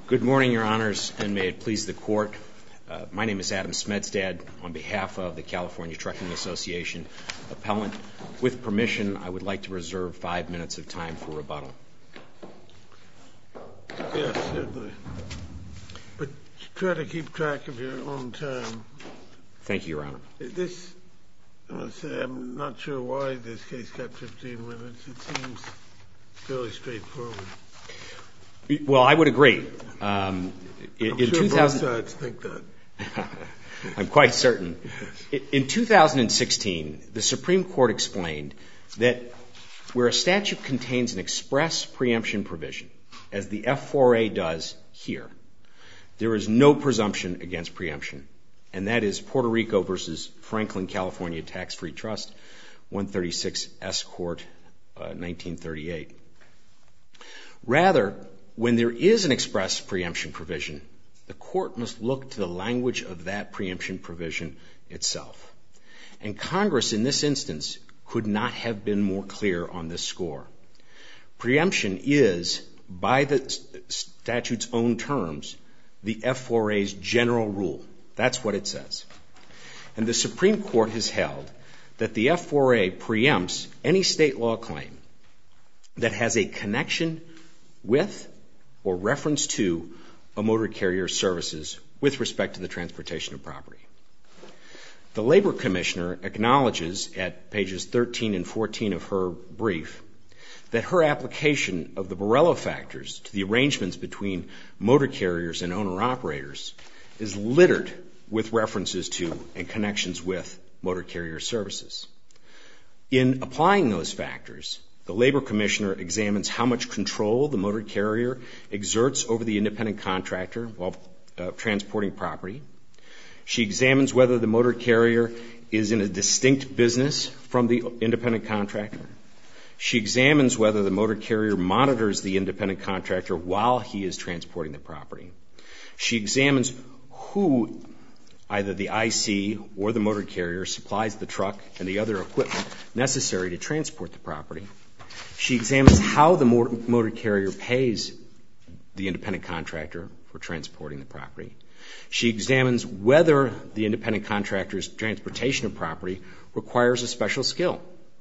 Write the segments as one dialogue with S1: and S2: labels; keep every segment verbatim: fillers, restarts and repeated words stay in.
S1: Good morning, Your Honors, and may it please the Court. Uh, my name is Adam Smedstad on behalf of the California Trucking Association appellant. With permission, I would like to reserve five minutes of time for rebuttal.
S2: Yes, certainly. But try to keep track of your own time.
S1: Thank you, Your Honor.
S2: This, I must say, I'm not sure why this case got fifteen minutes. It seems fairly straightforward.
S1: Well, I would agree. Um, in,
S2: I'm
S1: in
S2: sure
S1: two thousand
S2: both sides think that.
S1: I'm quite certain. In two thousand sixteen, the Supreme Court explained that where a statute contains an express preemption provision, as the F four A does here, there is no presumption against preemption, and that is Puerto Rico versus Franklin, California Tax-Free Trust, one thirty-six S. Court, uh, nineteen thirty-eight. Rather, when there is an express preemption provision, the Court must look to the language of that preemption provision itself. And Congress, in this instance, could not have been more clear on this score. Preemption is, by the statute's own terms, the F four A's general rule. That's what it says. And the Supreme Court has held that the F four A preempts any state law claim that has a connection with or reference to a motor carrier services with respect to the transportation of property. The Labor Commissioner acknowledges at pages thirteen and fourteen of her brief that her application of the Borrello factors to the arrangements between motor carriers and owner-operators is littered with references to and connections with motor carrier services. In applying those factors, the Labor Commissioner examines how much control the motor carrier exerts over the independent contractor while uh, transporting property. She examines whether the motor carrier is in a distinct business from the independent contractor. She examines whether the motor carrier monitors the independent contractor while he is transporting the property. She examines who, either the I C or the motor carrier, supplies the truck and the other equipment necessary to transport the property. She examines how the motor carrier pays the independent contractor for transporting the property. She examines whether the independent contractor's transportation of property requires a special skill.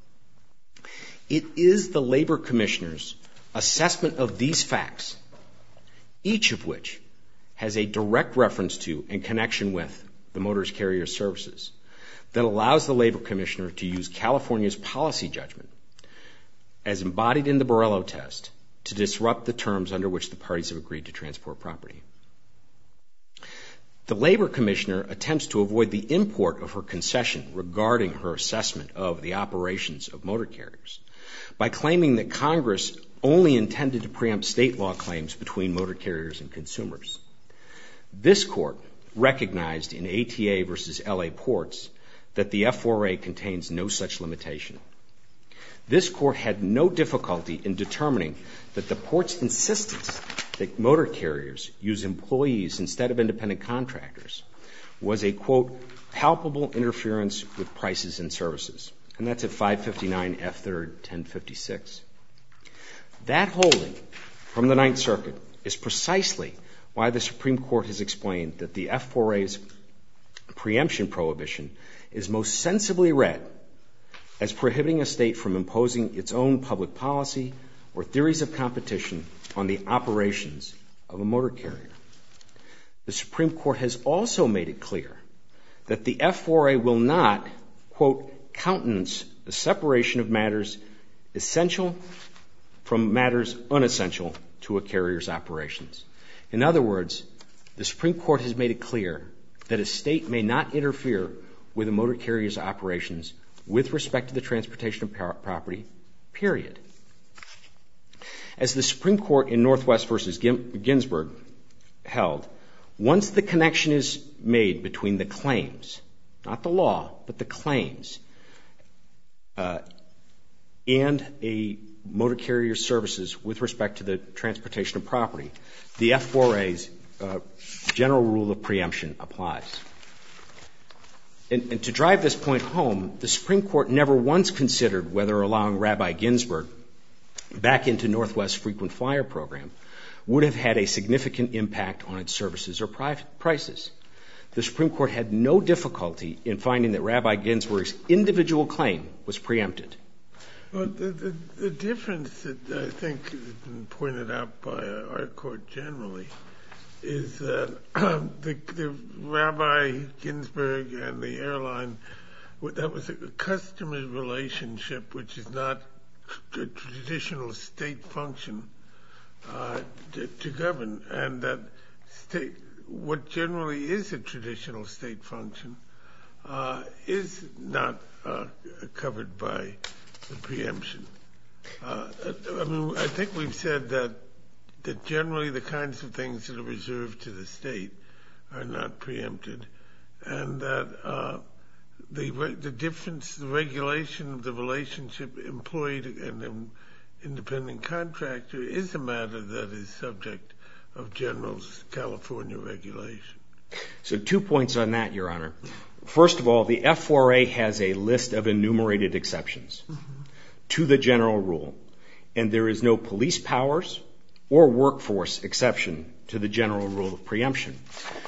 S1: It is the Labor Commissioner's assessment of these facts, each of which has a direct reference to and connection with the motor carrier services, that allows the Labor Commissioner to use California's policy judgment as embodied in the Borrello test to disrupt the terms under which the parties have agreed to transport property. The Labor Commissioner attempts to avoid the import of her concession regarding her assessment of the operations of motor carriers by claiming that Congress only intended to preempt state law claims between motor carriers and consumers. This Court recognized in A T A versus L A Ports that the F four A contains no such limitation. This Court had no difficulty in determining that the Port's insistence that motor carriers use employees instead of independent contractors was a, quote, palpable interference with prices and services. And that's at five fifty-nine F third ten fifty-six. That holding from the Ninth Circuit is precisely why the Supreme Court has explained that the F four A's preemption prohibition is most sensibly read as prohibiting a state from imposing its own public policy or theories of competition on the operations of a motor carrier. The Supreme Court has also made it clear that the F four A will not, quote, countenance the separation of matters essential from matters unessential to a carrier's operations. In other words, the Supreme Court has made it clear that a state may not interfere with a motor carrier's operations with respect to the transportation of par- property, period. As the Supreme Court in Northwest versus Ginsburg held, once the connection is made between the claims, not the law, but the claims, uh, and a motor carrier services with respect to the transportation of property, the F four A's uh, general rule of preemption applies. And, and to drive this point home, the Supreme Court never once considered whether allowing Rabbi Ginsburg back into Northwest's frequent flyer program would have had a significant impact on its services or prices. The Supreme Court had no difficulty in finding that Rabbi Ginsburg's individual claim was preempted.
S2: Well, the, the, the difference that I think has been pointed out by our court generally is that the, the Rabbi Ginsburg and the airline, that was a customer relationship which is not a traditional state function uh, to, to govern, and that state, what generally is a traditional state function uh, is not uh, covered by the preemption. Uh, I mean, I think we've said that that generally the kinds of things that are reserved to the state are not preempted, and that uh, the the difference, the regulation of the relationship employed and an independent contractor is a matter that is subject of general California regulation.
S1: So two points on that, Your Honor. First of all, the F four A has a list of enumerated exceptions mm-hmm. to the general rule, and there is no police powers or workforce exception to the general rule of preemption.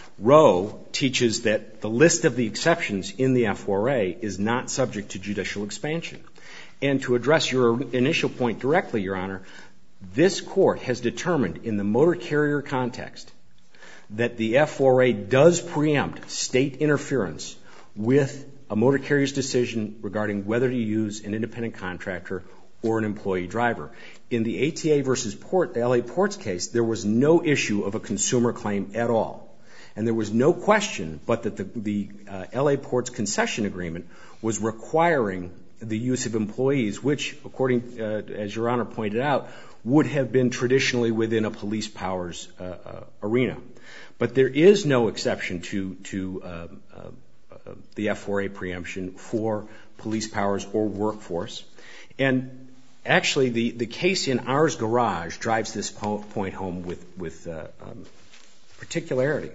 S1: Roe teaches that the list of the exceptions in the F four A is not subject to judicial expansion. And to address your initial point directly, Your Honor, this court has determined in the motor carrier context that the F four A does preempt state interference with a motor carrier's decision regarding whether to use an independent contractor or an employee driver. In the A T A versus Port, the L A Ports case, there was no issue of a consumer claim at all. And there was no question but that the, the uh, L A Ports concession agreement was requiring the use of employees, which, according, uh, as Your Honor pointed out, would have been traditionally within a police powers uh, uh, arena. But there is no exception to, to uh, uh, uh, the F four A preemption for police powers or workforce. And actually, the, the case in Ours Garage drives this po- point home with, with uh, um, particularity.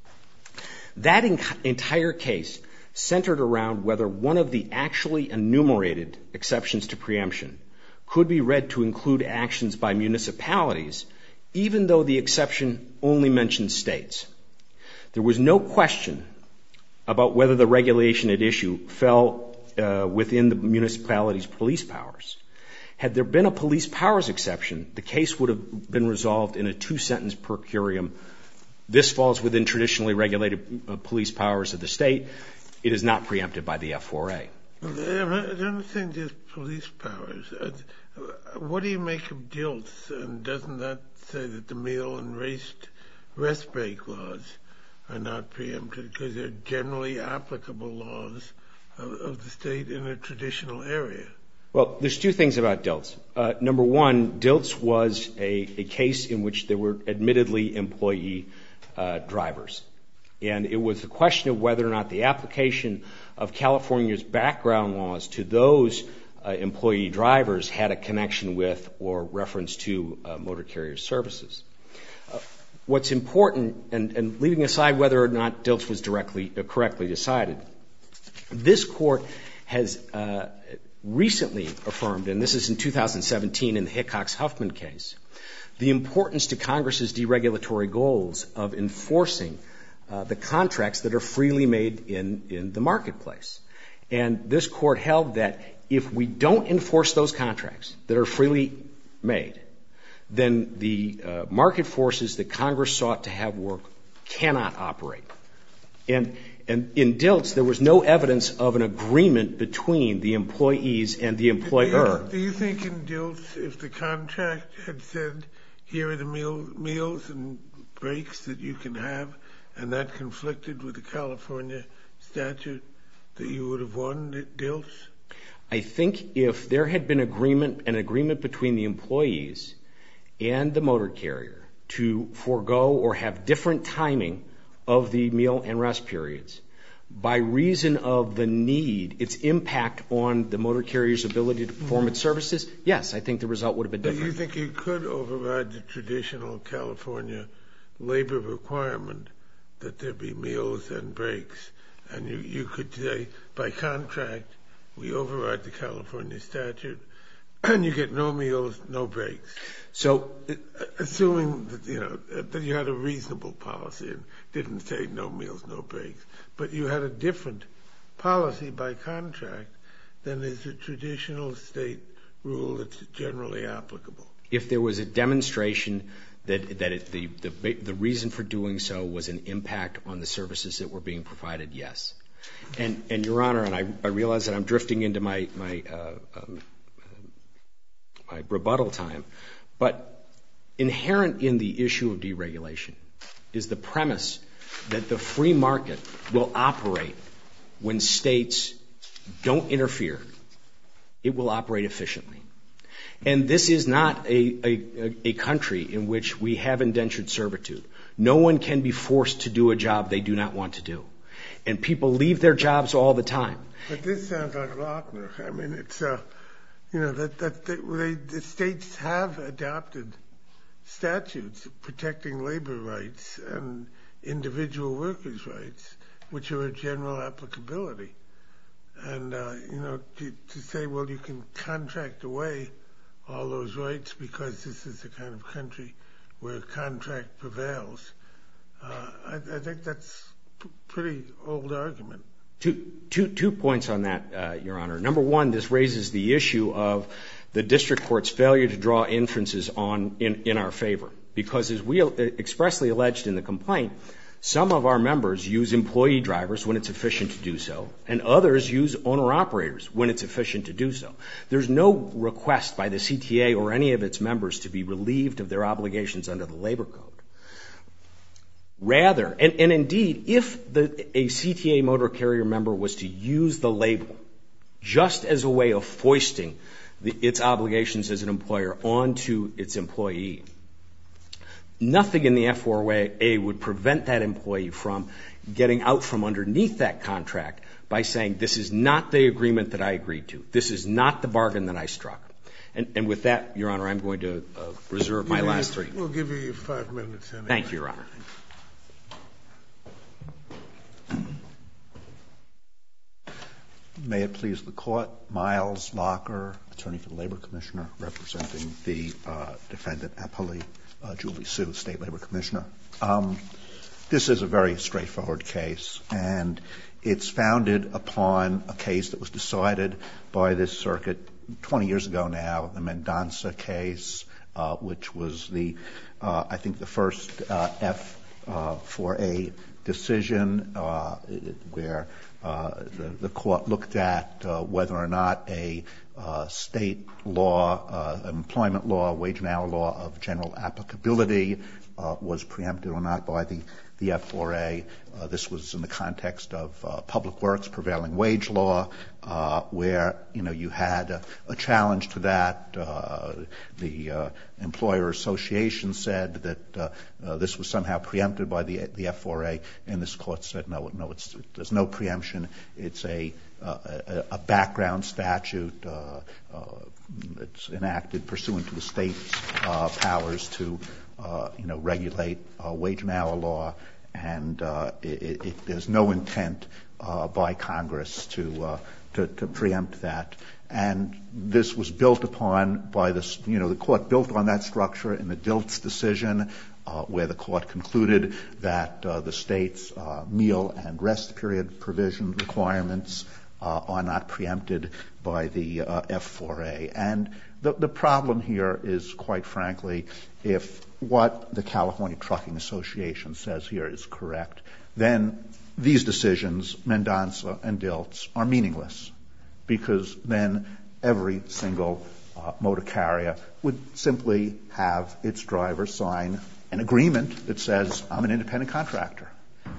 S1: That in- entire case centered around whether one of the actually enumerated exceptions to preemption could be read to include actions by municipalities, even though the exception only mentioned states. There was no question about whether the regulation at issue fell uh, within the municipality's police powers. Had there been a police powers exception, the case would have been resolved in a two-sentence per curiam. This falls within traditionally regulated uh, police powers of the state. It is not preempted by the F four A.
S2: I don't think there's police powers. What do you make of D I L T? And doesn't that say that the meal and rest, rest break laws are not preempted because they're generally applicable laws of, of the state in a traditional area?
S1: Well, there's two things about D I L T. Uh, number one, D I L T was a, a case in which there were admittedly employee uh, drivers. And it was the question of whether or not the application of California's background laws to those uh, employee drivers had a connection with or reference to uh, motor carrier services. Uh, what's important, and, and leaving aside whether or not D I L T was directly uh, correctly decided, this court has uh, recently affirmed, and this is in two thousand seventeen in the Hickox-Huffman case, the importance to Congress's deregulatory goals of enforcing Uh, the contracts that are freely made in, in the marketplace. And this court held that if we don't enforce those contracts that are freely made, then the uh, market forces that Congress sought to have work cannot operate. And, and in D I L T, there was no evidence of an agreement between the employees and the employer.
S2: Do you, do you think in D I L T, if the contract had said, here are the meal, meals and breaks that you can have, and that conflicted with the California statute, that you would have won D I L T?
S1: I think if there had been agreement, an agreement between the employees and the motor carrier to forego or have different timing of the meal and rest periods, by reason of the need, its impact on the motor carrier's ability to perform its services, yes, I think the result would have been different.
S2: But you think you could override the traditional California labor requirement that there be meals and breaks, and you, you could say, by contract, we override the California statute, and you get no meals, no breaks.
S1: So,
S2: assuming that, you know, that you had a reasonable policy and didn't say no meals, no breaks, but you had a different policy by contract than is a traditional state rule that's generally applicable.
S1: If there was a demonstration that that it, the, the the reason for doing so was an impact on the services that were being provided, yes. And and Your Honor, and I, I realize that I'm drifting into my my uh, um, my rebuttal time, but inherent in the issue of deregulation is the premise that the free market will operate when states don't interfere. It will operate efficiently. And this is not a, a, a country in which we have indentured servitude. No one can be forced to do a job they do not want to do. And people leave their jobs all the time.
S2: But this sounds like Lochner. I mean, it's, uh, you know, that, that they, they, the states have adopted statutes protecting labor rights and individual workers' rights, which are of general applicability. And, uh, you know, to, to say, well, you can contract away all those rights because this is the kind of country where contract prevails, uh, I, I think that's a pretty old argument.
S1: Two, two, two points on that, uh, Your Honor. Number one, this raises the issue of the district court's failure to draw inferences on in, in our favor. Because as we expressly alleged in the complaint, some of our members use employee drivers when it's efficient to do so, and others use owner-operators when it's efficient to do so. There's no request by the C T A or any of its members to be relieved of their obligations under the Labor Code. Rather, and, and indeed, if the, a C T A motor carrier member was to use the label just as a way of foisting the, its obligations as an employer onto its employee, nothing in the F four A would prevent that employee from getting out from underneath that contract by saying, this is not the agreement that I agreed to. This is not the bargain that I struck. And, and with that, Your Honor, I'm going to uh, reserve my last three.
S2: We'll give you five minutes anyway.
S1: Thank you, Your Honor.
S3: May it please the Court, Miles Locker, attorney for the Labor Commissioner, representing the uh, defendant appellee, uh, Julie Sue, State Labor Commissioner. Um, this is a very straightforward case, and it's founded upon a case that was decided by this circuit twenty years ago now, the Mendonça case, uh, which was the, uh, I think, the first uh, F four A decision uh, where uh, the, the court looked at uh, whether or not a uh, state law, uh, employment law, wage and hour law of general applicability uh, was preempted or not by the, the F four A. Uh, this was in the context of uh, public works prevailing wage law, uh, where, you know, you had a, a challenge to that. Uh, the uh, employer association said that uh, uh, this was somehow preempted by the, the F four A, and this court said no, no, it's, there's no preemption. It's a, uh, a, a background statute. Uh, uh, it's enacted pursuant to the state's uh, powers to, uh, you know, regulate uh, wage and hour law. And uh, it, it, there's no intent uh, by Congress to, uh, to to preempt that. And this was built upon by this, you know, the court built on that structure in the Dilts decision, uh, where the court concluded that uh, the state's uh, meal and rest period provision requirements uh, are not preempted by the uh, F four A. And the, the problem here is, quite frankly, if what the California Trucking Association says here is correct, then these decisions, Mendonça and Dilts, are meaningless, because then every single uh, motor carrier would simply have its driver sign an agreement that says, I'm an independent contractor.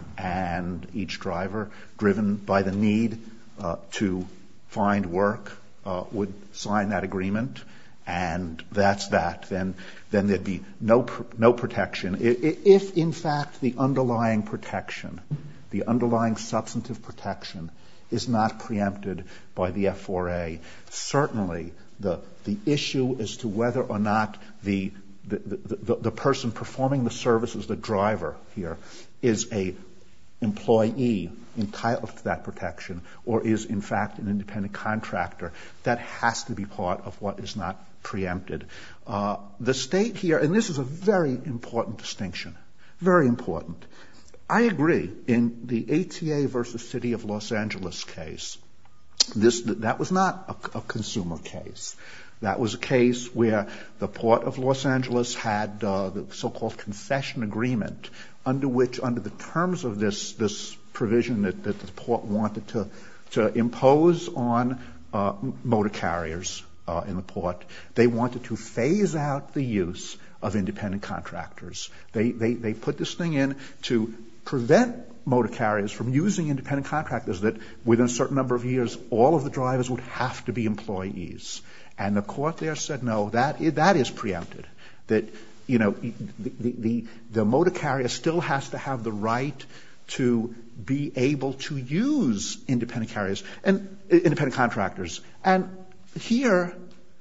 S3: And each driver, driven by the need uh, to find work, uh, would sign that agreement. And that's that. Then, then there'd be no no protection. If, in fact, the underlying protection, the underlying substantive protection, is not preempted by the F four A, certainly the the issue as to whether or not the the, the, the, the person performing the service as the driver here is a employee entitled to that protection or is, in fact, an independent contractor, that has to be part of what is not preempted. Uh, the state here, and this is a very important distinction, very important. I agree. In the A T A versus City of Los Angeles case, this that was not a, a consumer case. That was a case where the Port of Los Angeles had uh, the so-called concession agreement, under which, under the terms of this this provision that, that the port wanted to to impose on uh, motor carriers uh, in the port, they wanted to phase out the use of independent contractors. They they they put this thing in to prevent motor carriers from using independent contractors, that within a certain number of years, all of the drivers would have to be employees. And the court there said, no, that is, that is preempted. That, you know, the, the, the, the motor carrier still has to have the right to be able to use independent carriers and independent contractors. And here,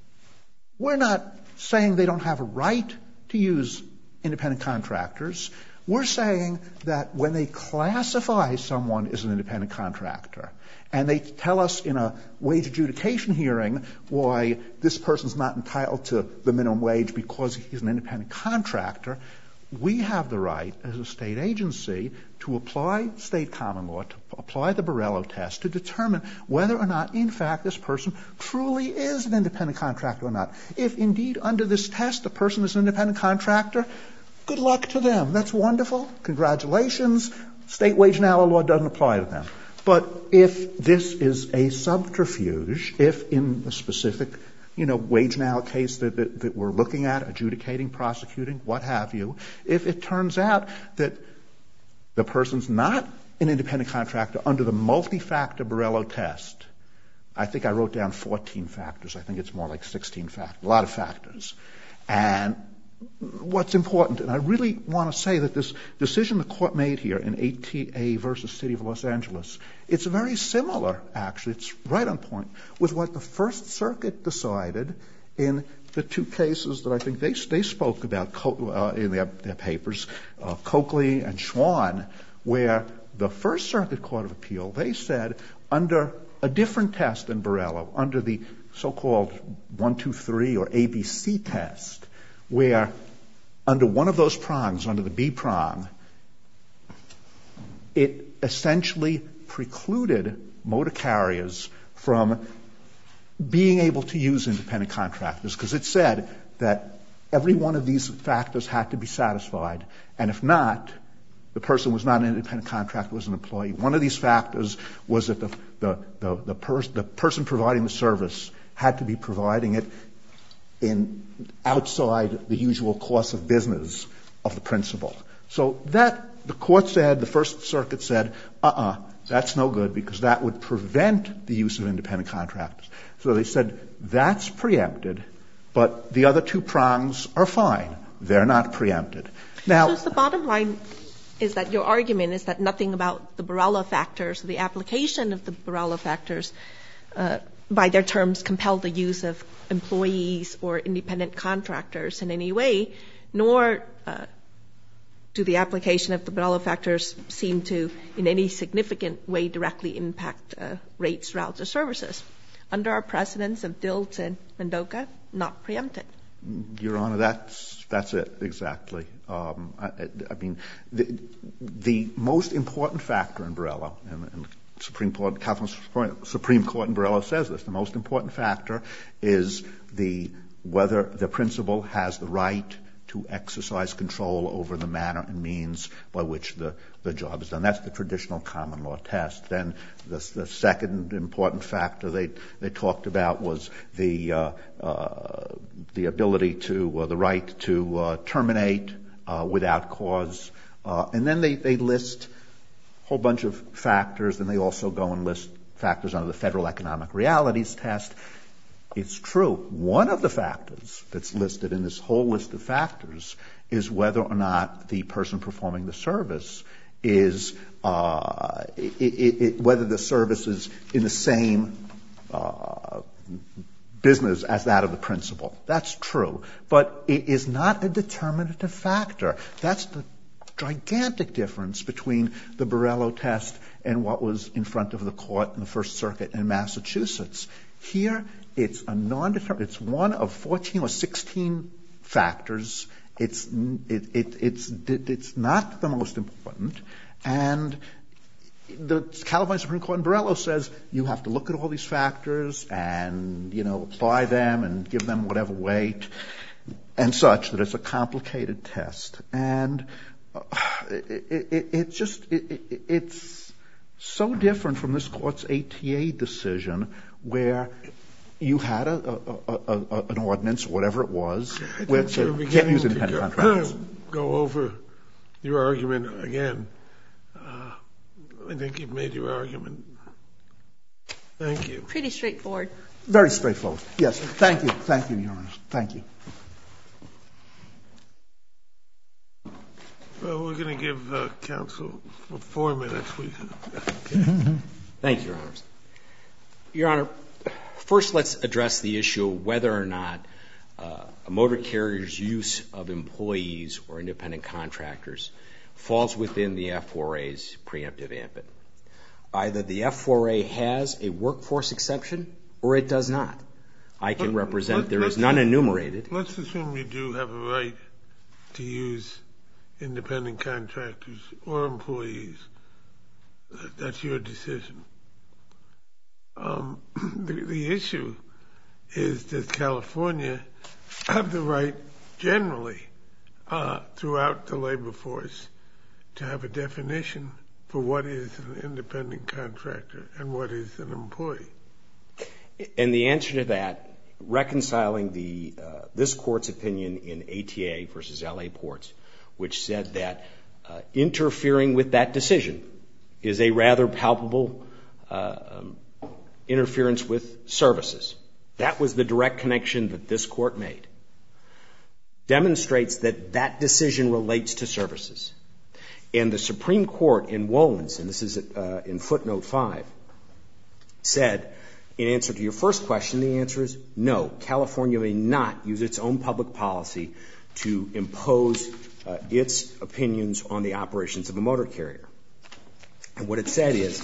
S3: we're not saying they don't have a right to use independent contractors. We're saying that when they classify someone as an independent contractor and they tell us in a wage adjudication hearing why this person's not entitled to the minimum wage because he's an independent contractor, we have the right as a state agency to apply state common law, to apply the Borrello test, to determine whether or not, in fact, this person truly is an independent contractor or not. If indeed under this test the person is an independent contractor, good luck to them. That's wonderful. Congratulations. State wage and hour law doesn't apply to them. But if this is a subterfuge, if in a specific, you know, wage and hour case that, that, that we're looking at, adjudicating, prosecuting, what have you, if it turns out that the person's not an independent contractor under the multi-factor Borrello test, I think I wrote down fourteen factors. I think it's more like sixteen factors, a lot of factors. And what's important, and I really want to say that this decision the court made here in A T A versus City of Los Angeles, it's very similar, actually, it's right on point, with what the First Circuit decided in the two cases that I think they they spoke about uh, in their, their papers, uh, Coakley and Schwann, where the First Circuit Court of Appeal, they said under a different test than Borrello, under the so-called one, two, three or A B C test, where under one of those prongs, under the B prong, it essentially precluded motor carriers from being able to use independent contractors, because it said that every one of these factors had to be satisfied, and if not, the person was not an independent contractor, was an employee. One of these factors was that the the the, the, pers- the person providing the service had to be providing it in outside the usual course of business of the principal. So that, the court said, the First Circuit said, uh-uh, that's no good because that would prevent the use of independent contractors. So they said, that's preempted, but the other two prongs are fine. They're not preempted. Now,
S4: so the bottom line is that your argument is that nothing about the Borrello factors, the application of the Borrello factors, uh, by their terms, compel the use of employees or independent contractors in any way, nor uh, do the application of the Borrello factors seem to, in any significant way, directly impact uh, rates, routes, or services. Under our precedents of Dilts and Mendoca, not preempted.
S3: Your Honor, that's that's it exactly. Um, I, I mean, the, the most important factor in Borrello, and, and Supreme Court, California Supreme Court in Borrello says this. The most important factor is the whether the principal has the right to exercise control over the manner and means by which the, the job is done. That's the traditional common law test. Then the, the second important factor they they talked about was the uh, uh, the ability to or the right to uh, terminate uh, without cause, uh, and then they they list whole bunch of factors, and they also go and list factors under the federal economic realities test. It's true. One of the factors that's listed in this whole list of factors is whether or not the person performing the service is, uh, it, it, it, whether the service is in the same uh, business as that of the principal. That's true. But it is not a determinative factor. That's the gigantic difference between the Borrello test and what was in front of the court in the First Circuit in Massachusetts. Here, it's a non-determined, it's one of fourteen or sixteen factors. It's, it, it, it's, it's not the most important. And the California Supreme Court in Borrello says you have to look at all these factors and, you know, apply them and give them whatever weight and such, that it's a complicated test. And uh, it, it, it just, it, it, it's so different from this court's A T A decision where you had a, a, a, a, an ordinance, whatever it was, where said you can't use independent contractors.
S2: Go over your argument again. Uh, I think you've made your argument. Thank you.
S4: Pretty straightforward.
S3: Very straightforward. Yes. Thank you. Thank you, Your Honor. Thank you.
S2: Well, we're going to give uh, counsel for four minutes. We, okay.
S1: Thank you, Your Honor. Your Honor, first let's address the issue of whether or not uh, a motor carrier's use of employees or independent contractors falls within the F four A's preemptive ambit. Either the F four A has a workforce exception or it does not. I can
S2: Let,
S1: represent
S2: let,
S1: there is none enumerated.
S2: Let's assume you do have a right to use independent contractors or employees. That's your decision. Um, the, the issue is, does California have the right generally uh, throughout the labor force to have a definition for what is an independent contractor and what is an employee?
S1: And the answer to that, reconciling the uh, this court's opinion in A T A versus L A Ports, which said that uh, interfering with that decision is a rather palpable uh, um, interference with services. That was the direct connection that this court made. Demonstrates that that decision relates to services. And the Supreme Court in Wolins, and this is uh, in footnote five, said, in answer to your first question, the answer is no. California may not use its own public policy to impose uh, its opinions on the operations of a motor carrier. And what it said is,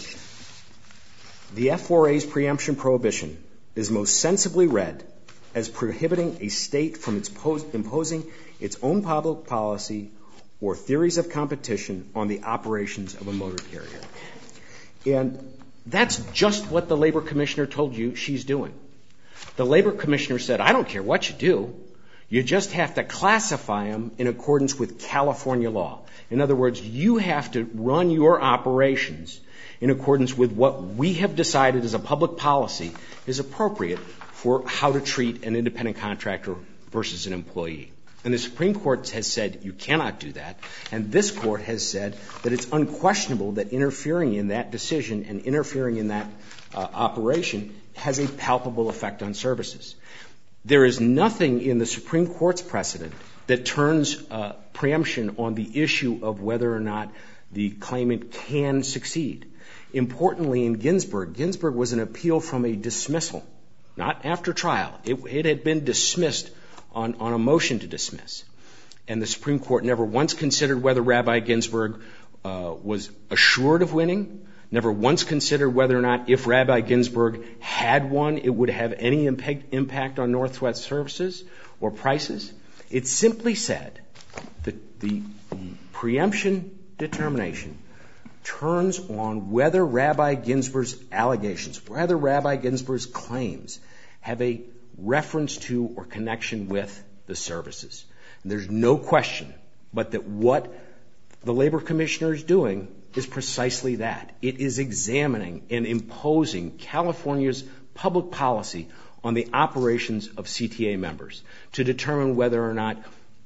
S1: the F four A's preemption prohibition is most sensibly read as prohibiting a state from its pos- imposing its own public policy or theories of competition on the operations of a motor carrier. And that's just what the Labor Commissioner told you she's doing. The Labor Commissioner said, I don't care what you do. You just have to classify them in accordance with California law. In other words, you have to run your operations in accordance with what we have decided as a public policy is appropriate for how to treat an independent contractor versus an employee. And the Supreme Court has said you cannot do that. And this Court has said that it's unquestionable that interfering in that decision and interfering in that uh, operation has a palpable effect on services. There is nothing in the Supreme Court's precedent that turns uh, preemption on the issue of whether or not the claimant can succeed. Importantly, in Ginsburg, Ginsburg was an appeal from a dismissal, not after trial. It, it had been dismissed on, on a motion to dismiss. And the Supreme Court never once considered whether Rabbi Ginsburg uh, was assured of winning, never once considered whether or not if Rabbi Ginsburg had won, it would have any impact, impact on Northwest services or prices. It simply said that the, the preemption determination turns on whether Rabbi Ginsburg's allegations, whether Rabbi Ginsburg's claims have a reference to or connection with the services. And there's no question but that what the Labor Commissioner is doing is precisely that. It is examining and imposing California's public policy on the operations of C T A members to determine whether or not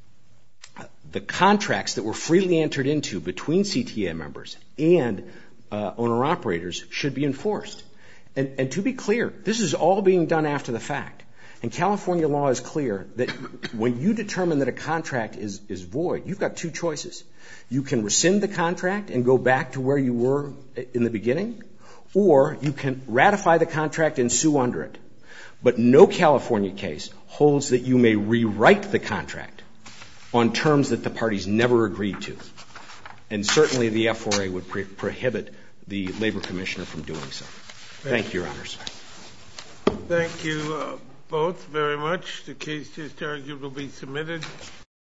S1: the contracts that were freely entered into between C T A members and uh, owner-operators should be enforced. And, and to be clear, this is all being done after the fact. And California law is clear that when you determine that a contract is, is void, you've got two choices. You can rescind the contract and go back to where you were in the beginning, or you can ratify the contract and sue under it. But no California case holds that you may rewrite the contract on terms that the parties never agreed to. And certainly the F four A would pre- prohibit the Labor Commissioner from doing so. Thank you, Your Honors.
S2: Thank you uh, both very much. The case just argued will be submitted.